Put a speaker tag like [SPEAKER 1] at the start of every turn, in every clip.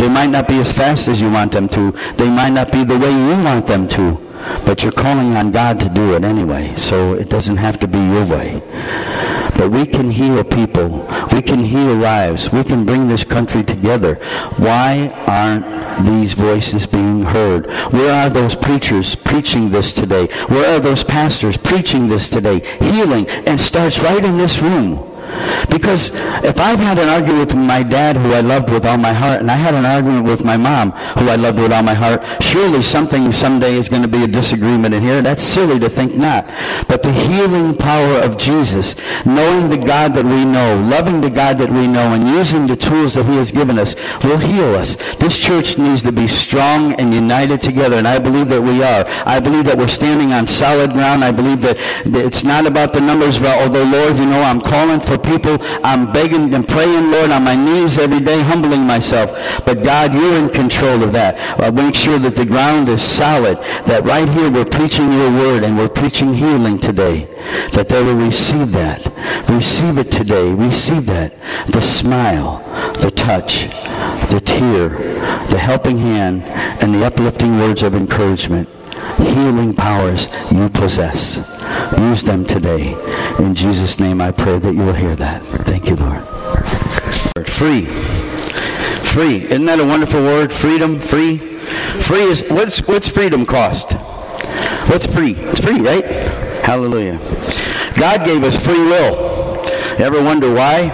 [SPEAKER 1] They might not be as fast as you want them to. They might not be the way you want them to. But you're calling on God to do it anyway, so it doesn't have to be your way. But we can heal people. We can heal lives. We can bring this country together. Why aren't these voices being heard? Where are those preachers preaching this today? Where are those pastors preaching this today? Healing. And starts right in this room. Because if I've had an argument with my dad, who I loved with all my heart, and I had an argument with my mom, who I loved with all my heart, surely something someday is going to be a disagreement in here. That's silly to think not. But the healing power of Jesus, knowing the God that we know, loving the God that we know, and using the tools that he has given us, will heal us. This church needs to be strong and united together, and I believe that we are. I believe that we're standing on solid ground. I believe that it's not about the numbers, although, Lord, you know, I'm calling for people. I'm begging and praying, Lord, on my knees every day, humbling myself. But God, you're in control of that. Make sure that the ground is solid, that right here we're preaching your word and we're preaching healing today, that they will receive that. Receive it today. Receive that. The smile, the touch, the tear, the helping hand, and the uplifting words of encouragement. Healing powers you possess. Use them today. In Jesus' name I pray that you will hear that. Thank you, Lord. Free. Free. Isn't that a wonderful word? Freedom. Free. Free is, what's freedom cost? What's free? It's free, right? Hallelujah. God gave us free will. You ever wonder why?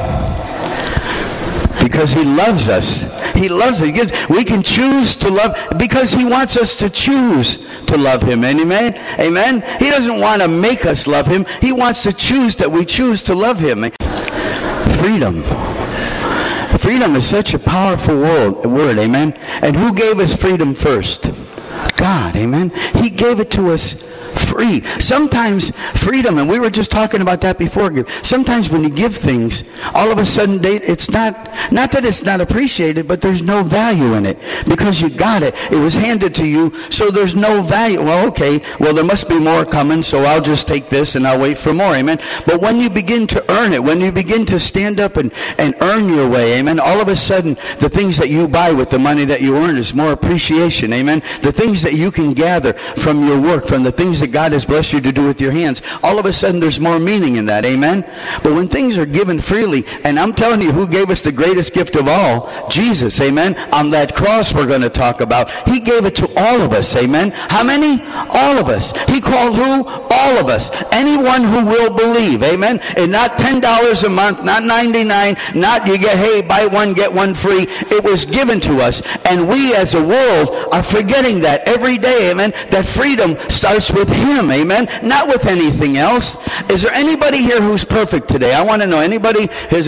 [SPEAKER 1] Because he loves us. He loves it. We can choose to love because he wants us to choose to love him. Amen? Amen? He doesn't want to make us love him. He wants to choose that we choose to love him. Freedom. Freedom is such a powerful word. Amen? And who gave us freedom first? God. Amen? He gave it to us free. Sometimes freedom, and we were just talking about that before, sometimes when you give things, all of a sudden it's not that it's not appreciated, but there's no value in it because you got it. It was handed to you, so there's no value. Well, okay, well, there must be more coming, so I'll just take this and I'll wait for more. Amen. But when you begin to earn it, when you begin to stand up and earn your way, amen, all of a sudden the things that you buy with the money that you earn is more appreciation. Amen. The things that you can gather from your work, from the things that God has blessed you to do with your hands, all of a sudden there's more meaning in that. Amen. But when things are given freely, and I'm telling you, who gave us the greatest gift of all? Jesus. Amen. On that cross we're going to talk about, he gave it to all of us. Amen. How many? All of us. He called who? All of us. Anyone who will believe. Amen. And not $10 a month, not $99, not you get, hey, buy one get one free. It was given to us, and we as a world are forgetting that every day. Amen. That freedom starts with him. Amen. Not with anything else. Is there anybody here who's perfect today? I want to know, anybody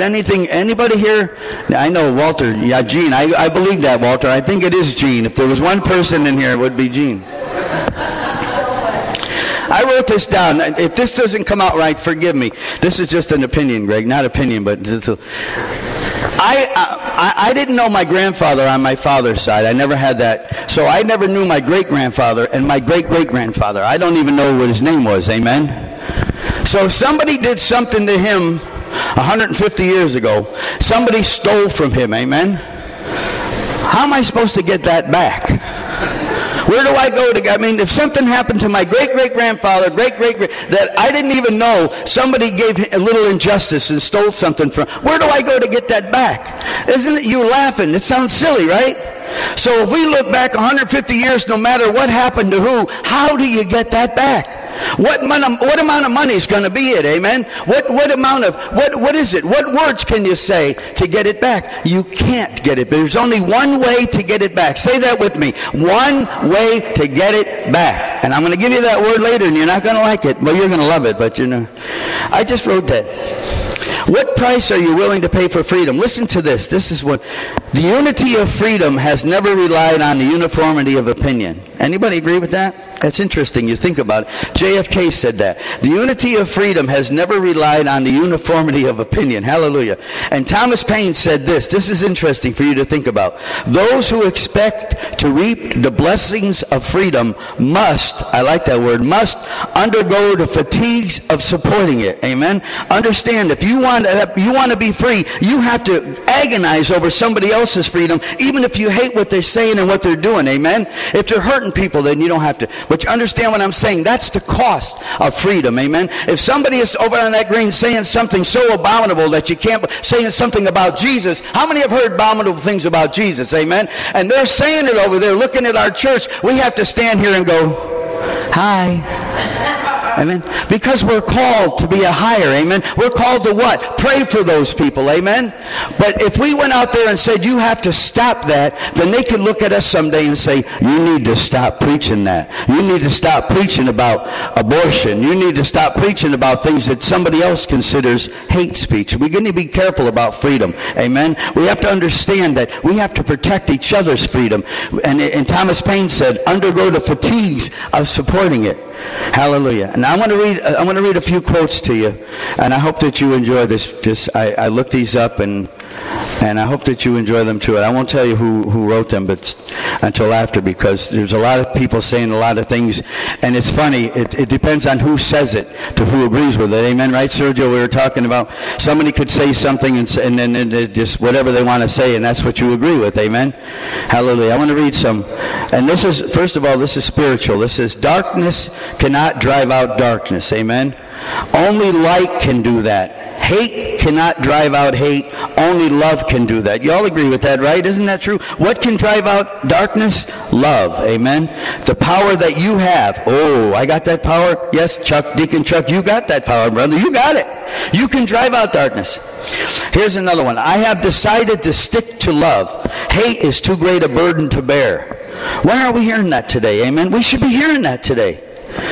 [SPEAKER 1] here? I know Walter. Yeah, Gene. I believe that, Walter. I think it is Gene. If there was one person in here, it would be Gene. I wrote this down. If this doesn't come out right, forgive me. This is just an opinion, Greg. Not opinion, but I didn't know my grandfather on my father's side. I never had that. So I never knew my great-grandfather and my great-great-grandfather. I don't even know what his name was. Amen? So if somebody did something to him 150 years ago, somebody stole from him. Amen? How am I supposed to get that back? Where do I go to? I mean, if something happened to my great-great-grandfather, that I didn't even know, somebody gave a little injustice and stole something from, where do I go to get that back? Isn't it you laughing? It sounds silly, right? So if we look back 150 years, no matter what happened to who, how do you get that back? What amount of money is going to be it? Amen. What is it? What words can you say to get it back? You can't get it. There's only one way to get it back. Say that with me. One way to get it back. And I'm going to give you that word later, and you're not going to like it. Well, you're going to love it, but you know. I just wrote that. What price are you willing to pay for freedom? Listen to this. This is what the unity of freedom has never relied on the uniformity of opinion. Anybody agree with that? That's interesting. You think about it. JFK said that. The unity of freedom has never relied on the uniformity of opinion. Hallelujah. And Thomas Paine said this. This is interesting for you to think about. Those who expect to reap the blessings of freedom must, I like that word, must undergo the fatigues of supporting it. Amen. Understand, if you want to be free, you have to agonize over somebody else's freedom, even if you hate what they're saying and what they're doing. Amen. If they're hurting people, then you don't have to. But you understand what I'm saying? That's the cost of freedom. Amen. If somebody is over on that green saying something so abominable that you can't, saying something about Jesus, how many have heard abominable things about Jesus? Amen. And they're saying it over there, looking at our church. We have to stand here and go, hi. Amen. Because we're called to be a higher. Amen. We're called to what? Pray for those people. Amen. But if we went out there and said, you have to stop that, then they could look at us someday and say, you need to stop preaching that. You need to stop preaching about abortion. You need to stop preaching about things that somebody else considers hate speech. We're going to be careful about freedom. Amen. We have to understand that we have to protect each other's freedom. And Thomas Paine said, undergo the fatigues of supporting it. Hallelujah. And I want to read a few quotes to you, and I hope that you enjoy this. I looked these up, and I hope that you enjoy them too. And I won't tell you who wrote them, but until after, because there's a lot of people saying a lot of things, and it's funny. It depends on who says it to who agrees with it. Amen. Right, Sergio? We were talking about somebody could say something and then just whatever they want to say, and that's what you agree with. Amen. Hallelujah. I want to read some, and this is, first of all, this is spiritual. This is, darkness cannot drive out darkness. Amen. Only light can do that. Hate cannot drive out hate. Only love can do that. You all agree with that, right? Isn't that true? What can drive out darkness? Love. Amen. The power that you have. Oh, I got that power. Yes, Chuck, Deacon Chuck, you got that power, brother. You got it. You can drive out darkness. Here's another one. I have decided to stick to love. Hate is too great a burden to bear. Why aren't we hearing that today? Amen. We should be hearing that today.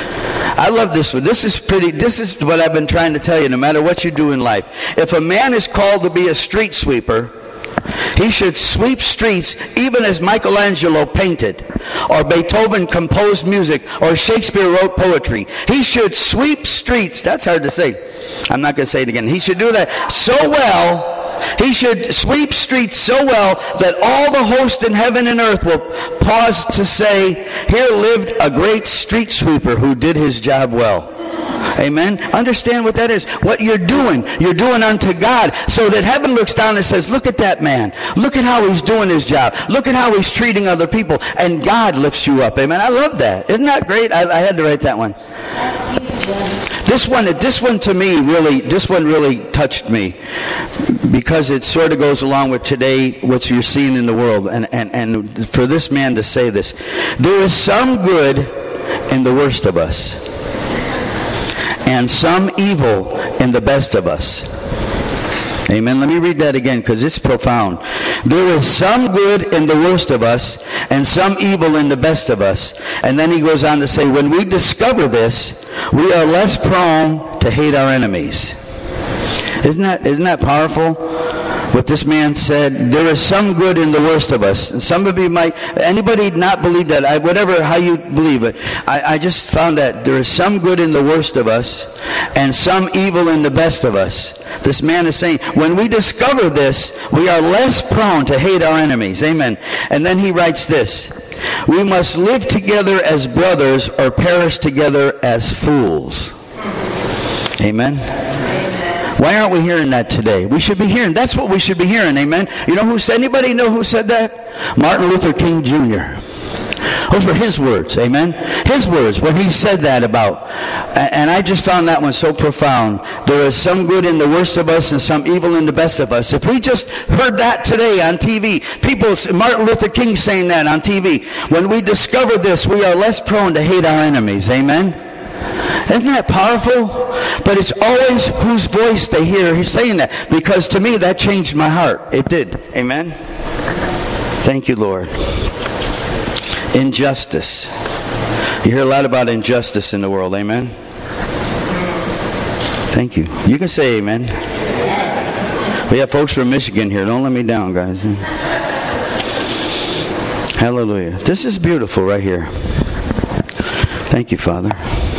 [SPEAKER 1] I love this one. This is what I've been trying to tell you, no matter what you do in life. If a man is called to be a street sweeper, he should sweep streets even as Michelangelo painted, or Beethoven composed music, or Shakespeare wrote poetry. He should sweep streets. That's hard to say. I'm not going to say it again. He should do that so well. He should sweep streets so well that all the host in heaven and earth will pause to say, here lived a great street sweeper who did his job well. Amen. Understand what that is. What you're doing unto God, so that heaven looks down and says, look at that man. Look at how he's doing his job. Look at how he's treating other people. And God lifts you up. Amen. I love that. Isn't that great? I had to write that one. This one to me really touched me, because it sort of goes along with today, what you're seeing in the world. And for this man to say this, there is some good in the worst of us, and some evil in the best of us. Amen. Let me read that again, because it's profound. There is some good in the worst of us, and some evil in the best of us. And then he goes on to say, when we discover this, we are less prone to hate our enemies. Isn't that powerful? What this man said, there is some good in the worst of us. And some of you might, anybody not believe that, how you believe it. I just found that there is some good in the worst of us, and some evil in the best of us. This man is saying, when we discover this, we are less prone to hate our enemies. Amen. And then he writes this, we must live together as brothers or perish together as fools. Amen. Why aren't we hearing that today? We should be hearing. That's what we should be hearing. Amen. You know who said? Anybody know who said that? Martin Luther King Jr. Those were his words. Amen. His words when he said that about. And I just found that one so profound. There is some good in the worst of us and some evil in the best of us. If we just heard that today on TV, Martin Luther King saying that on TV. When we discover this, we are less prone to hate our enemies. Amen. Isn't that powerful? But it's always whose voice they hear. He's saying that, because to me that changed my heart. It did. Amen. Thank you, Lord. Injustice. You hear a lot about injustice in the world. Amen. Thank you. You can say amen. We have folks from Michigan here. Don't let me down, guys. Hallelujah. This is beautiful right here. Thank you, Father.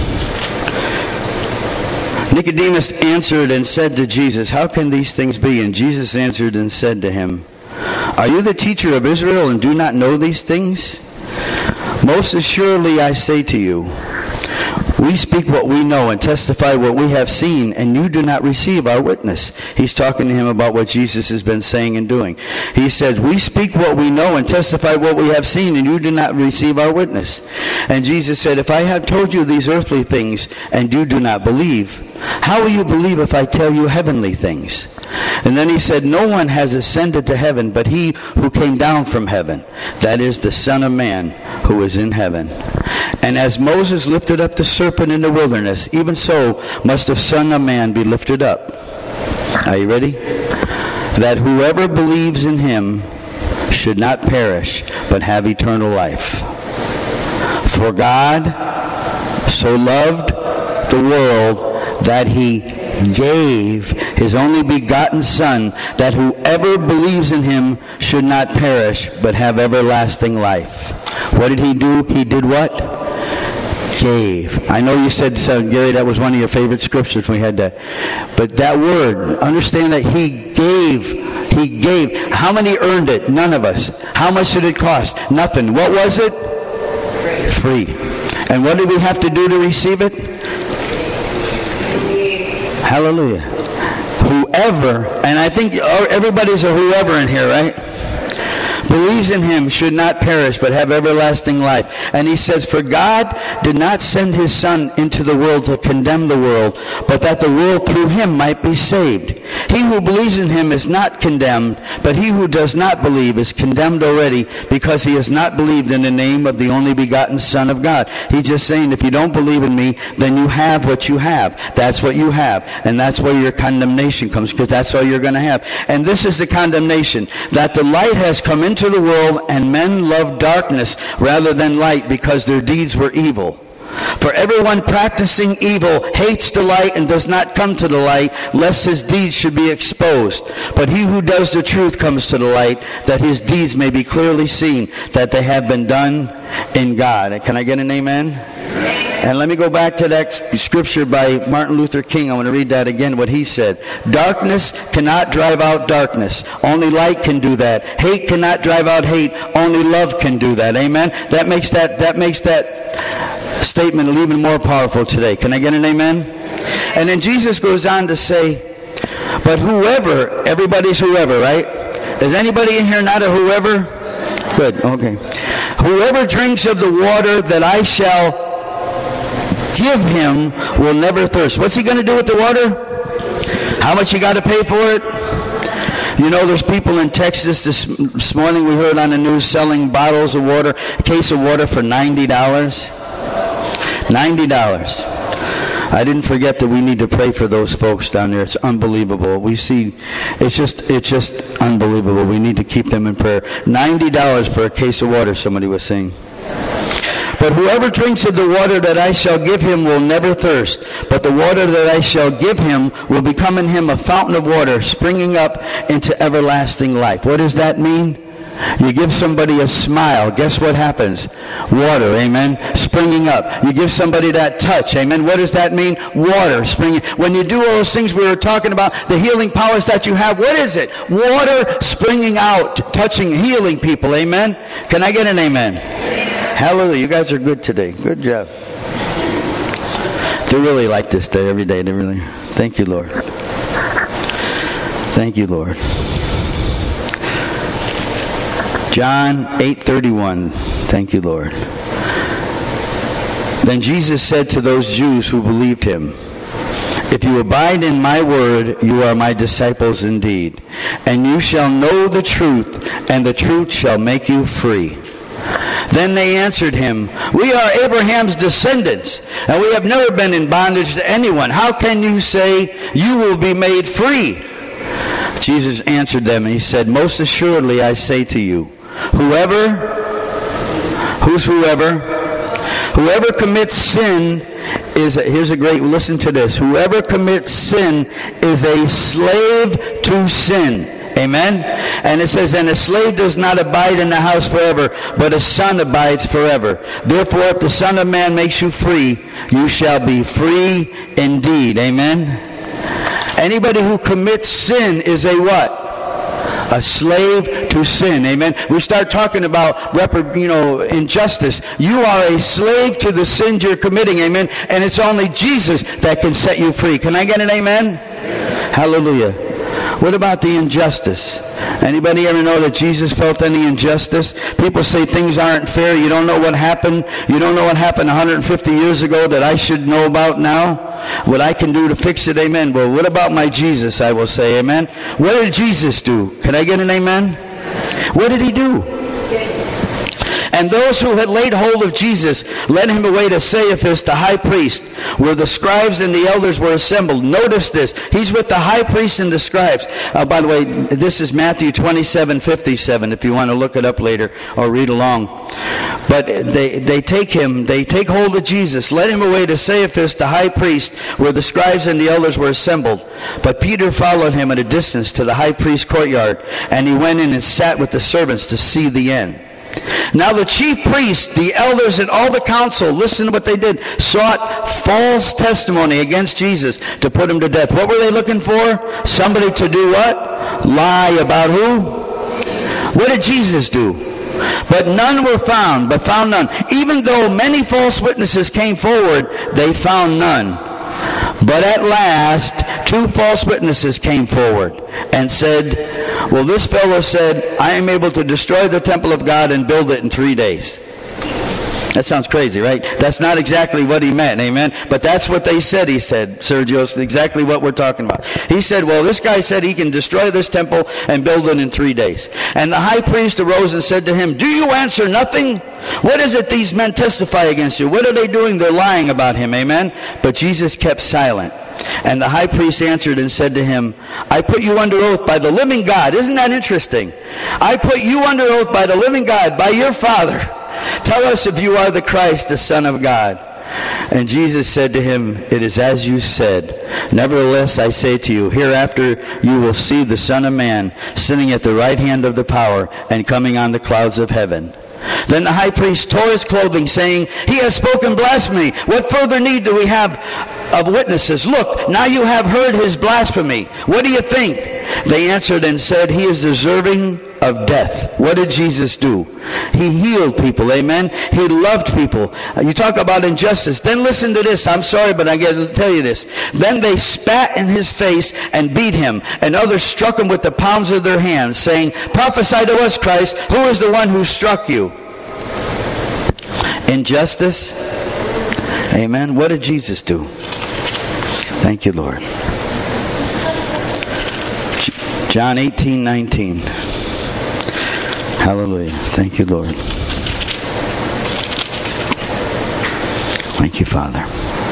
[SPEAKER 1] Nicodemus answered and said to Jesus, how can these things be? And Jesus answered and said to him, are you the teacher of Israel and do not know these things? Most assuredly I say to you, we speak what we know and testify what we have seen, and you do not receive our witness. He's talking to him about what Jesus has been saying and doing. He says, we speak what we know and testify what we have seen, and you do not receive our witness. And Jesus said, if I have told you these earthly things and you do not believe, how will you believe if I tell you heavenly things? And then he said, no one has ascended to heaven but he who came down from heaven, that is the Son of Man who is in heaven. And as Moses lifted up the serpent in the wilderness, even so must the Son of Man be lifted up. Are you ready? That whoever believes in him should not perish, but have eternal life. For God so loved the world that he gave his only begotten Son, that whoever believes in him should not perish, but have everlasting life. What did he do? He did what? Gave. I know you said, Gary, that was one of your favorite scriptures when we had that. But that word, understand that he gave. He gave. How many earned it? None of us. How much did it cost? Nothing. What was it? Free. And what did we have to do to receive it? Hallelujah. Whoever, and I think everybody's a whoever in here, right? Believes in him should not perish but have everlasting life. And he says, for God did not send his Son into the world to condemn the world, but that the world through him might be saved. He who believes in him is not condemned, but he who does not believe is condemned already, because he has not believed in the name of the only begotten Son of God. He's just saying, if you don't believe in me, then you have what you have. That's what you have. And that's where your condemnation comes, because that's all you're going to have. And this is the condemnation, that the light has come into the world, and men love darkness rather than light, because their deeds were evil. For everyone practicing evil hates the light and does not come to the light, lest his deeds should be exposed. But he who does the truth comes to the light, that his deeds may be clearly seen, that they have been done in God. Can I get an amen? And let me go back to that scripture by Martin Luther King. I want to read that again, what he said. Darkness cannot drive out darkness. Only light can do that. Hate cannot drive out hate. Only love can do that. Amen? That makes that statement even more powerful today. Can I get an amen? And then Jesus goes on to say, but whoever, everybody's whoever, right? Is anybody in here not a whoever? Good, okay. Whoever drinks of the water that I shall give him will never thirst. What's he going to do with the water? How much you got to pay for it? You know, there's people in Texas this morning, we heard on the news, selling bottles of water, a case of water for $90. $90. I didn't forget that we need to pray for those folks down there. It's unbelievable. We see, it's just unbelievable. We need to keep them in prayer. $90 for a case of water, somebody was saying. But whoever drinks of the water that I shall give him will never thirst. But the water that I shall give him will become in him a fountain of water, springing up into everlasting life. What does that mean? You give somebody a smile, guess what happens? Water, amen? Springing up. You give somebody that touch, amen? What does that mean? Water, springing. When you do all those things we were talking about, the healing powers that you have, what is it? Water springing out, touching, healing people, amen? Can I get an amen? Hallelujah. You guys are good today. Good job. They really like this day every day. They really. Thank you, Lord. Thank you, Lord. John 8:31. Thank you, Lord. Then Jesus said to those Jews who believed him, if you abide in my word, you are my disciples indeed. And you shall know the truth, and the truth shall make you free. Then they answered him, we are Abraham's descendants, and we have never been in bondage to anyone. How can you say you will be made free? Jesus answered them, and he said, most assuredly I say to you, whoever commits sin is, here's a great, listen to this, whoever commits sin is a slave to sin. Amen? And it says, and a slave does not abide in the house forever, but a son abides forever. Therefore, if the Son of Man makes you free, you shall be free indeed. Amen? Anybody who commits sin is a what? A slave to sin. Amen. We start talking about injustice. You are a slave to the sins you're committing. Amen. And it's only Jesus that can set you free. Can I get an amen? Hallelujah. What about the injustice? Anybody ever know that Jesus felt any injustice? People say things aren't fair. You don't know what happened. You don't know what happened 150 years ago that I should know about now. What I can do to fix it, amen. Well, what about my Jesus, I will say, amen. What did Jesus do? Can I get an amen? What did he do? And those who had laid hold of Jesus led him away to Caiaphas, the high priest, where the scribes and the elders were assembled. Notice this. He's with the high priest and the scribes. By the way, this is Matthew 27:57, if you want to look it up later or read along. But they take hold of Jesus, led him away to Caiaphas, the high priest, where the scribes and the elders were assembled. But Peter followed him at a distance to the high priest's courtyard, and he went in and sat with the servants to see the end. Now the chief priests, the elders, and all the council, listen to what they did, sought false testimony against Jesus to put him to death. What were they looking for? Somebody to do what? Lie about who? What did Jesus do? But none were found, but found none. Even though many false witnesses came forward, they found none. But at last, 2 false witnesses came forward and said, well, this fellow said, I am able to destroy the temple of God and build it in 3 days. That sounds crazy, right? That's not exactly what he meant, amen? But that's what they said, he said, Sergio, it's exactly what we're talking about. He said, well, this guy said he can destroy this temple and build it in 3 days. And the high priest arose and said to him, do you answer nothing? What is it these men testify against you? What are they doing? They're lying about him, amen? But Jesus kept silent. And the high priest answered and said to him, I put you under oath by the living God. Isn't that interesting? I put you under oath by the living God, by your Father. Tell us if you are the Christ, the Son of God. And Jesus said to him, it is as you said. Nevertheless, I say to you, hereafter you will see the Son of Man sitting at the right hand of the power and coming on the clouds of heaven. Then the high priest tore his clothing, saying, he has spoken blasphemy. What further need do we have of witnesses? Look, now you have heard his blasphemy. What do you think? They answered and said, he is deserving of death. What did Jesus do? He healed people, amen? He loved people. You talk about injustice. Then listen to this. I'm sorry, but I got to tell you this. Then they spat in his face and beat him, and others struck him with the palms of their hands, saying, prophesy to us, Christ, who is the one who struck you? Injustice? Amen. What did Jesus do? Thank you, Lord. John 18:19. Hallelujah. Thank you, Lord. Thank you, Father.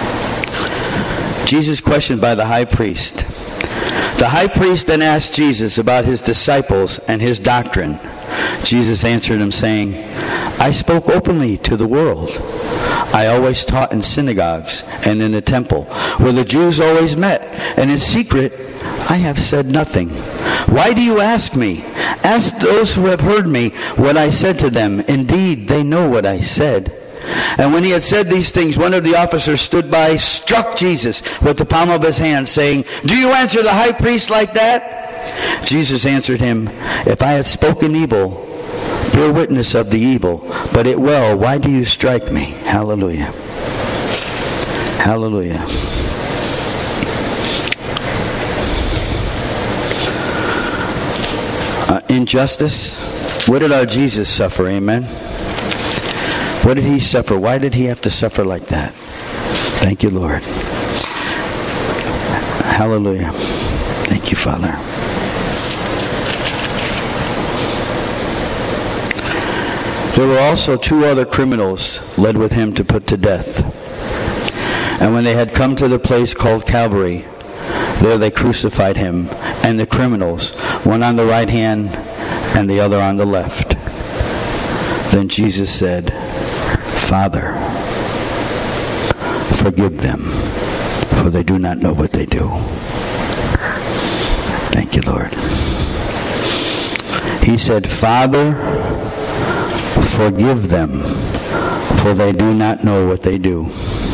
[SPEAKER 1] Jesus questioned by the high priest. The high priest then asked Jesus about his disciples and his doctrine. Jesus answered him, saying, I spoke openly to the world. I always taught in synagogues and in the temple, where the Jews always met, and in secret I have said nothing. Why do you ask me? Ask those who have heard me what I said to them. Indeed, they know what I said. And when he had said these things, one of the officers stood by, struck Jesus with the palm of his hand, saying, do you answer the high priest like that? Jesus answered him, if I had spoken evil, bear witness of the evil, but it well, why do you strike me? Hallelujah. Hallelujah. Injustice. What did our Jesus suffer? Amen. What did he suffer? Why did he have to suffer like that? Thank you, Lord. Hallelujah. Thank you, Father. There were also 2 other criminals led with him to put to death. And when they had come to the place called Calvary, there they crucified him and the criminals, one on the right hand and the other on the left. Then Jesus said, Father, forgive them, for they do not know what they do. Thank you, Lord. He said, Father, forgive them, for they do not know what they do.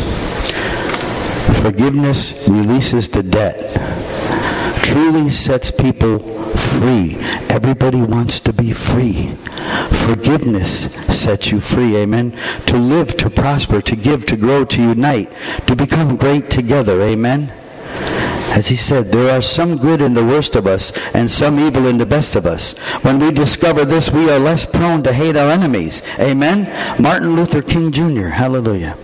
[SPEAKER 1] Forgiveness releases the debt. Truly sets people free. Everybody wants to be free. Forgiveness sets you free, amen? To live, to prosper, to give, to grow, to unite, to become great together, amen? As he said, there are some good in the worst of us and some evil in the best of us. When we discover this, we are less prone to hate our enemies. Amen? Martin Luther King Jr. Hallelujah.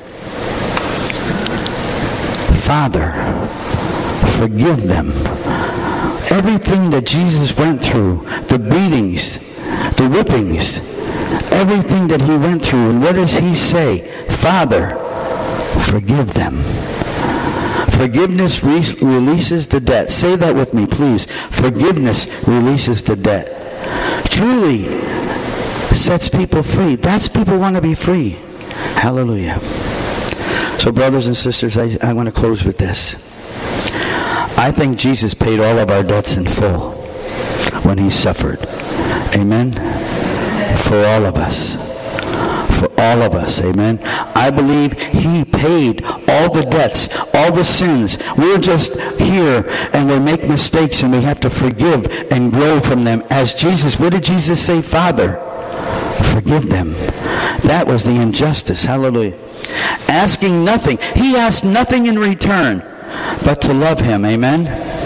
[SPEAKER 1] Father, forgive them. Everything that Jesus went through, the beatings, the whippings, everything that he went through, and what does he say? Father, forgive them. Forgiveness releases the debt. Say that with me, please. Forgiveness releases the debt. Truly sets people free. That's people want to be free. Hallelujah. So brothers and sisters, I want to close with this. I think Jesus paid all of our debts in full when he suffered. Amen? For all of us. For all of us. Amen? I believe he paid all the debts, all the sins. We're just here and we make mistakes and we have to forgive and grow from them. As Jesus, what did Jesus say? Father, forgive them. That was the injustice. Hallelujah. Asking nothing. He asked nothing in return but to love him. Amen?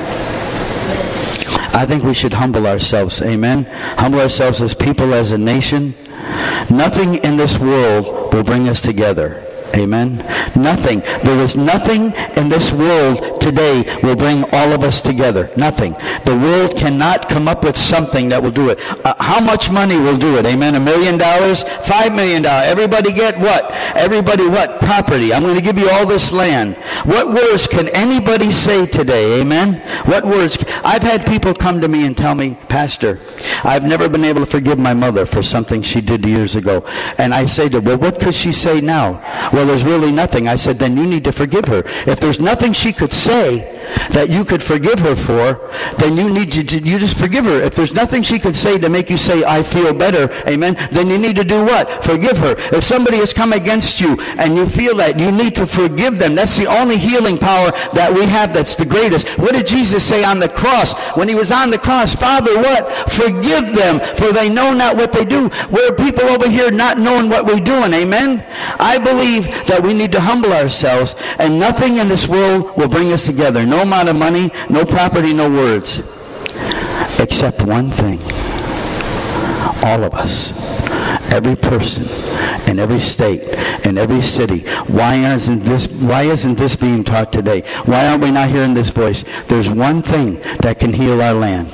[SPEAKER 1] I think we should humble ourselves. Amen? Humble ourselves as people, as a nation. Nothing in this world will bring us together. Amen? Nothing. There is nothing in this world today will bring all of us together. Nothing. The world cannot come up with something that will do it. How much money will do it? Amen? $1 million? $5 million? Everybody get what? Everybody what? Property. I'm going to give you all this land. What words can anybody say today? Amen? What words? I've had people come to me and tell me, Pastor, I've never been able to forgive my mother for something she did years ago. And I say to her, well, what could she say now? Well, there's really nothing. I said, then you need to forgive her. If there's nothing she could say that you could forgive her for, then you need to you just forgive her. If there's nothing she could say to make you say, I feel better, amen, then you need to do what? Forgive her. If somebody has come against you and you feel that, you need to forgive them. That's the only healing power that we have that's the greatest. What did Jesus say on the cross? When he was on the cross, Father, what? Forgive them, for they know not what they do. We're people over here not knowing what we're doing, amen? I believe that we need to humble ourselves, and nothing in this world will bring us together. No amount of money, no property, no words. Except one thing. All of us. Every person. In every state. In every city. Why isn't this being taught today? Why aren't we not hearing this voice? There's one thing that can heal our land.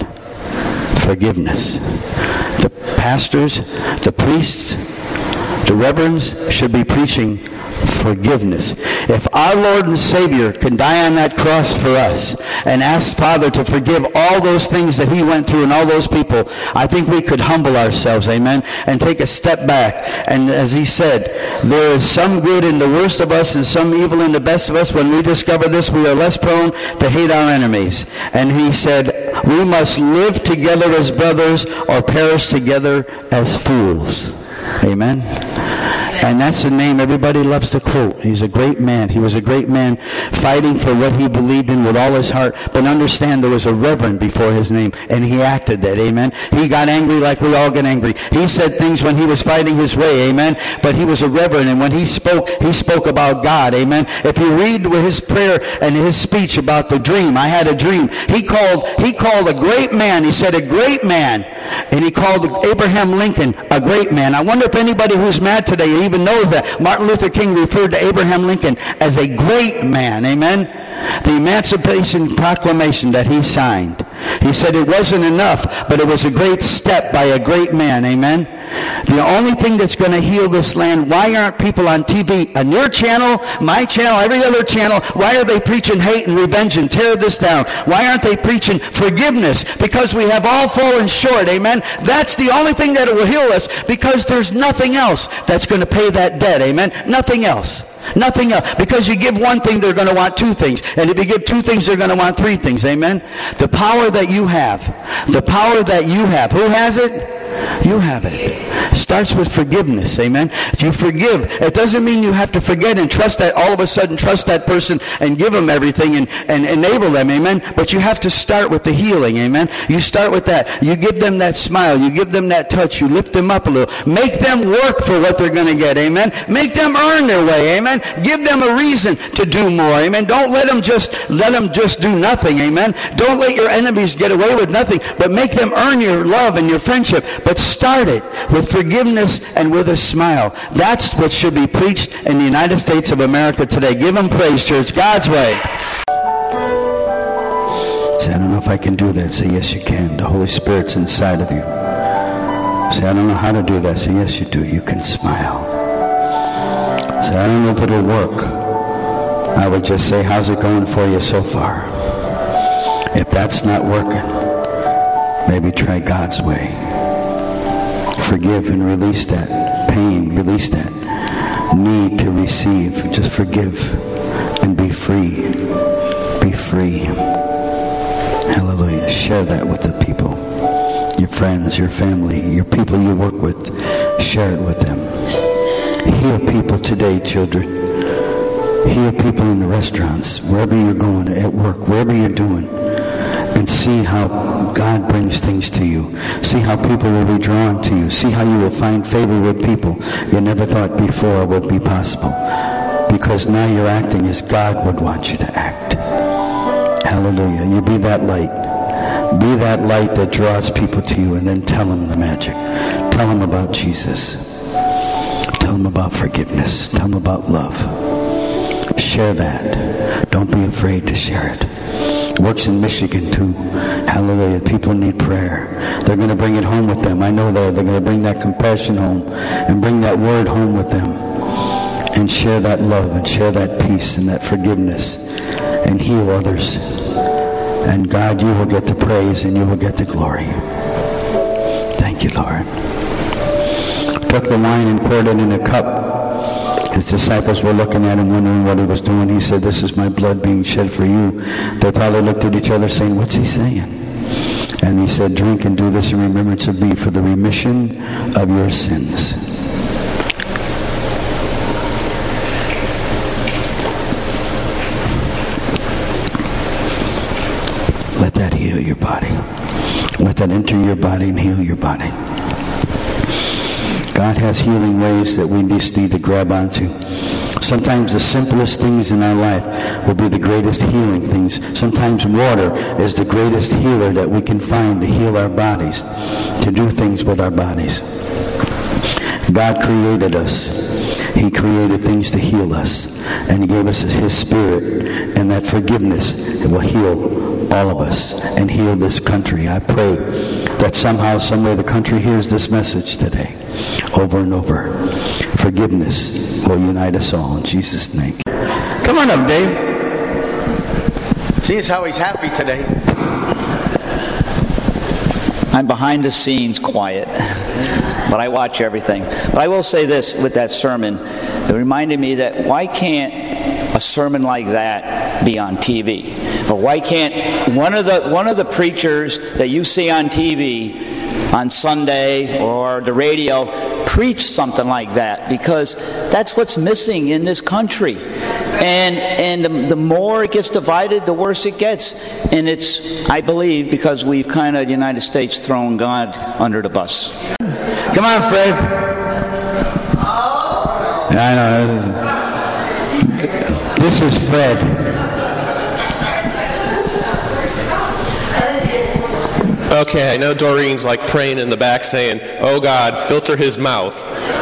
[SPEAKER 1] Forgiveness. The pastors, the priests, the reverends should be preaching forgiveness. If our Lord and Savior can die on that cross for us and ask Father to forgive all those things that he went through and all those people, I think we could humble ourselves, amen, and take a step back. And as he said, there is some good in the worst of us and some evil in the best of us. When we discover this, we are less prone to hate our enemies. And he said, we must live together as brothers or perish together as fools. Amen. And that's the name everybody loves to quote. He's a great man. He was a great man fighting for what he believed in with all his heart. But understand there was a reverend before his name, and he acted that, amen. He got angry like we all get angry. He said things when he was fighting his way, amen. But he was a reverend, and when he spoke about God, amen. If you read his prayer and his speech about the dream, I had a dream. He called a great man. He said a great man. And he called Abraham Lincoln a great man. I wonder if anybody who's mad today even knows that Martin Luther King referred to Abraham Lincoln as a great man. Amen? The Emancipation Proclamation that he signed. He said it wasn't enough, but it was a great step by a great man. Amen? The only thing that's going to heal this land, why aren't people on TV, on your channel, my channel, every other channel, why are they preaching hate and revenge and tear this down? Why aren't they preaching forgiveness? Because we have all fallen short, amen? That's the only thing that will heal us, because there's nothing else that's going to pay that debt, amen? Nothing else. Nothing else. Because you give one thing, they're going to want two things. And if you give two things, they're going to want three things. Amen? The power that you have. The power that you have. Who has it? You have it. Starts with forgiveness, amen? You forgive. It doesn't mean you have to forget and trust that, all of a sudden trust that person and give them everything and enable them, amen? But you have to start with the healing, amen? You start with that. You give them that smile. You give them that touch. You lift them up a little. Make them work for what they're going to get, amen? Make them earn their way, amen? Give them a reason to do more, amen? Don't let them just do nothing, amen? Don't let your enemies get away with nothing, but make them earn your love and your friendship. But start it with forgiveness and with a smile. That's what should be preached in the United States of America today. Give them praise, church. God's way. Say, I don't know if I can do that. Say, yes, you can. The Holy Spirit's inside of you. Say, I don't know how to do that. Say, yes, you do. You can smile. Say, I don't know if it'll work. I would just say, how's it going for you so far? If that's not working, maybe try God's way. Forgive and release that pain, release that need to receive. Just forgive and be free. Be free. Hallelujah. Share that with the people, your friends, your family, your people you work with. Share it with them. Heal people today, children. Heal people in the restaurants, wherever you're going, at work, wherever you're doing. And see how God brings things to you. See how people will be drawn to you. See how you will find favor with people you never thought before would be possible. Because now you're acting as God would want you to act. Hallelujah. You be that light. Be that light that draws people to you, and then tell them the magic. Tell them about Jesus. Tell them about forgiveness. Tell them about love. Share that. Don't be afraid to share it. Works in Michigan too. Hallelujah. People need prayer. They're going to bring it home with them. I know they're going to bring that compassion home and bring that word home with them and share that love and share that peace and that forgiveness and heal others. And God, you will get the praise and you will get the glory. Thank you, Lord. Took the wine and poured it in a cup. His disciples were looking at him, wondering what he was doing. He said, this is my blood being shed for you. They probably looked at each other saying, what's he saying? And he said, drink and do this in remembrance of me for the remission of your sins. Let that heal your body. Let that enter your body and heal your body. God has healing ways that we just need to grab onto. Sometimes the simplest things in our life will be the greatest healing things. Sometimes water is the greatest healer that we can find to heal our bodies, to do things with our bodies. God created us. He created things to heal us. And He gave us His Spirit. And that forgiveness will heal all of us and heal this country. I pray that somehow, some way the country hears this message today. Over and over. Forgiveness will unite us all in Jesus' name. Come on up, Dave. See, it's how he's happy today.
[SPEAKER 2] I'm behind the scenes quiet, but I watch everything. But I will say this with that sermon. It reminded me that why can't a sermon like that be on TV? Or why can't one of the preachers that you see on TV on Sunday or the radio preach something like that? Because that's what's missing in this country. And the more it gets divided, the worse it gets. And it's, I believe, because we've kind of, the United States, thrown God under the bus.
[SPEAKER 1] Come on, Fred. I know. This is Fred.
[SPEAKER 3] Okay, I know Doreen's like praying in the back saying, oh God, filter his mouth.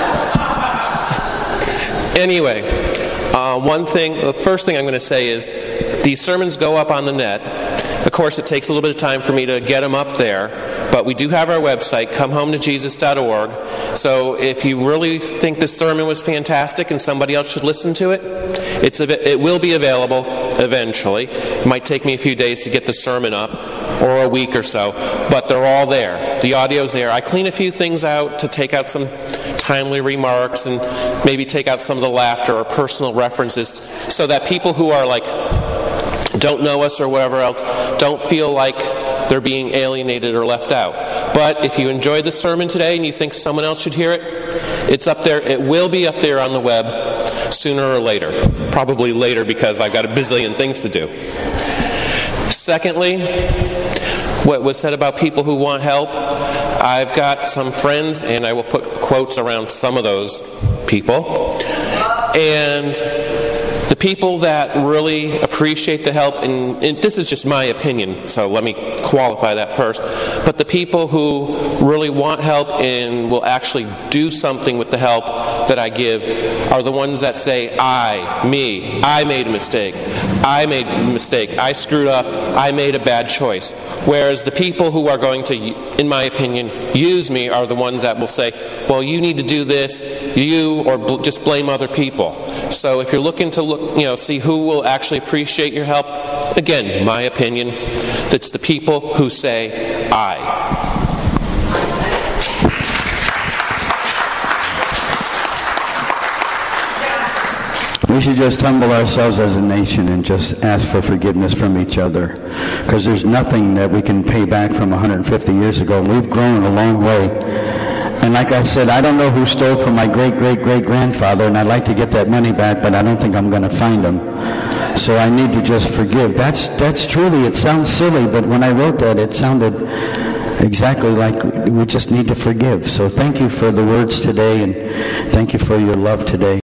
[SPEAKER 3] Anyway, the first thing I'm going to say is these sermons go up on the net. Of course, it takes a little bit of time for me to get them up there, but we do have our website, comehometojesus.org. So if you really think this sermon was fantastic and somebody else should listen to it, it will be available eventually. It might take me a few days to get the sermon up, or a week or so, but they're all there. The audio's there. I clean a few things out to take out some timely remarks and maybe take out some of the laughter or personal references so that people who are like don't know us or whatever else don't feel like they're being alienated or left out. But if you enjoyed the sermon today and you think someone else should hear it, it's up there. It will be up there on the web sooner or later. Probably later because I've got a bazillion things to do. Secondly, what was said about people who want help, I've got some friends, and I will put quotes around some of those people. And the people that really appreciate the help, and this is just my opinion, so let me qualify that first, but the people who really want help and will actually do something with the help that I give are the ones that say, I made a mistake, I screwed up, I made a bad choice. Whereas the people who are going to, in my opinion, use me are the ones that will say, well, you need to do this, or just blame other people. So if you're looking to see who will actually appreciate your help, again, my opinion, it's the people who say, I.
[SPEAKER 1] We should just humble ourselves as a nation and just ask for forgiveness from each other, because there's nothing that we can pay back from 150 years ago. We've grown a long way. And like I said, I don't know who stole from my great-great-great-grandfather, and I'd like to get that money back, but I don't think I'm going to find him. So I need to just forgive. That's truly, it sounds silly, but when I wrote that, it sounded exactly like we just need to forgive. So thank you for the words today, and thank you for your love today.